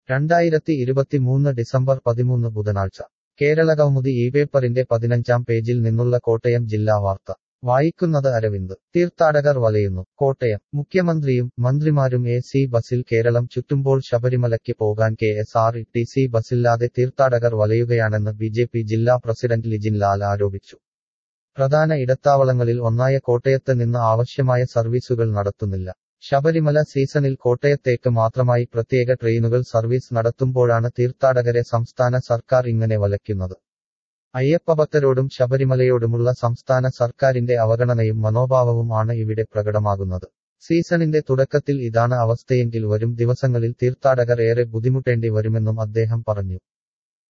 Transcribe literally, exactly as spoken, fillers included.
രണ്ടായിരത്തി ഇരുപത്തിമൂന്ന് ഡിസംബർ പതിമൂന്ന് ബുധനാഴ്ച കേരളകൗമുദി ഈ പേപ്പറിന്റെ പതിനഞ്ചാം പേജിൽ നിന്നുള്ള കോട്ടയം ജില്ലാ വാർത്ത വായിക്കുന്നത് അരവിന്ദ്. തീർത്ഥാടകർ വലയുന്നു. കോട്ടയം. മുഖ്യമന്ത്രിയും മന്ത്രിമാരും എ സി ബസിൽ കേരളം ചുറ്റുമ്പോൾ ശബരിമലയ്ക്ക് പോകാൻ K S R T C ബസില്ലാതെ തീർത്ഥാടകർ വലയുകയാണെന്ന് ബി ജെ പി ജില്ലാ പ്രസിഡന്റ് ലിജിൻ ലാൽ ആരോപിച്ചു. പ്രധാന ഇടത്താവളങ്ങളിൽ ഒന്നായ കോട്ടയത്ത് നിന്ന് ആവശ്യമായ സർവീസുകൾ നടത്തുന്നില്ല. ശബരിമല സീസണിൽ കോട്ടയത്തേക്ക് മാത്രമായി പ്രത്യേക ട്രെയിനുകൾ സർവീസ് നടത്തുമ്പോഴാണ് തീർത്ഥാടകരെ സംസ്ഥാന സർക്കാർ ഇങ്ങനെ വലയ്ക്കുന്നത്. അയ്യപ്പഭക്തരോടും ശബരിമലയോടുമുള്ള സംസ്ഥാന സർക്കാരിന്റെ അവഗണനയും മനോഭാവവും ആണ് ഇവിടെ പ്രകടമാകുന്നത്. സീസണിന്റെ തുടക്കത്തിൽ ഇതാണ് അവസ്ഥയെങ്കിൽ വരും ദിവസങ്ങളിൽ തീർത്ഥാടകർ ഏറെ ബുദ്ധിമുട്ടേണ്ടി വരുമെന്നും അദ്ദേഹം പറഞ്ഞു.